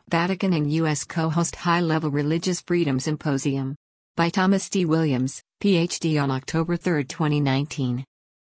Vatican and U.S. co-host High-Level Religious Freedom Symposium. By Thomas D. Williams, Ph.D. on October 3, 2019.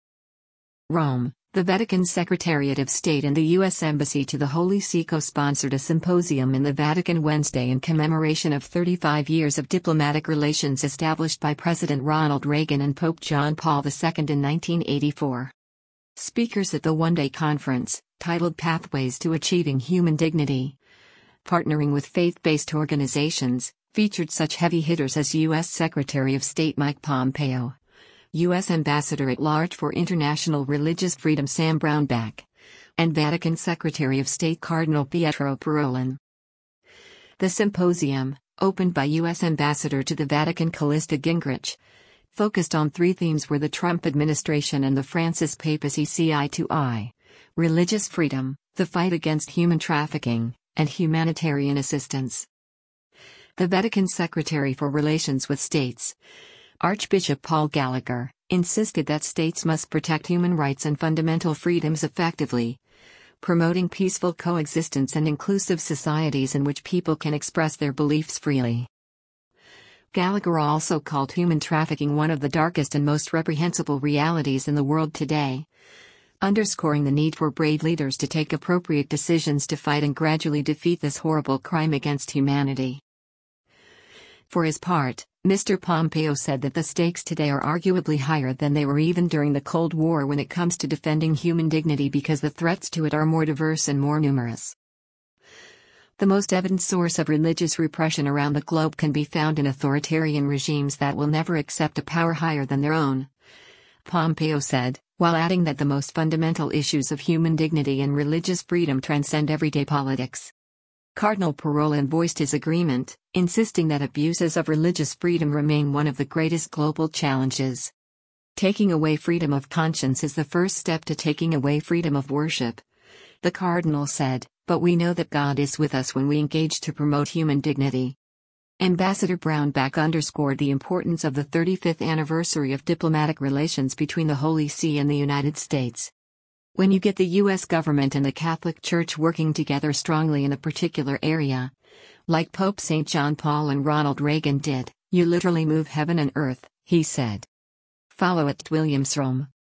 Rome. The Vatican Secretariat of State and the U.S. Embassy to the Holy See co-sponsored a symposium in the Vatican Wednesday in commemoration of 35 years of diplomatic relations established by President Ronald Reagan and Pope John Paul II in 1984. Speakers at the one-day conference, titled Pathways to Achieving Human Dignity, partnering with faith-based organizations, featured such heavy hitters as U.S. Secretary of State Mike Pompeo, U.S. Ambassador at Large for International Religious Freedom Sam Brownback, and Vatican Secretary of State Cardinal Pietro Parolin. The symposium, opened by U.S. Ambassador to the Vatican Callista Gingrich, focused on three themes: were the Trump administration and the Francis papacy see eye to eye, religious freedom, the fight against human trafficking, and humanitarian assistance. The Vatican Secretary for Relations with States, Archbishop Paul Gallagher, insisted that states must protect human rights and fundamental freedoms effectively, promoting peaceful coexistence and inclusive societies in which people can express their beliefs freely. Gallagher also called human trafficking one of the darkest and most reprehensible realities in the world today, underscoring the need for brave leaders to take appropriate decisions to fight and gradually defeat this horrible crime against humanity. For his part, Mr. Pompeo said that the stakes today are arguably higher than they were even during the Cold War when it comes to defending human dignity because the threats to it are more diverse and more numerous. The most evident source of religious repression around the globe can be found in authoritarian regimes that will never accept a power higher than their own, Pompeo said, while adding that the most fundamental issues of human dignity and religious freedom transcend everyday politics. Cardinal Parolin voiced his agreement, insisting that abuses of religious freedom remain one of the greatest global challenges. Taking away freedom of conscience is the first step to taking away freedom of worship, the Cardinal said, but we know that God is with us when we engage to promote human dignity. Ambassador Brownback underscored the importance of the 35th anniversary of diplomatic relations between the Holy See and the United States. When you get the U.S. government and the Catholic Church working together strongly in a particular area, like Pope St. John Paul and Ronald Reagan did, you literally move heaven and earth, he said. Follow @WilliamsRome.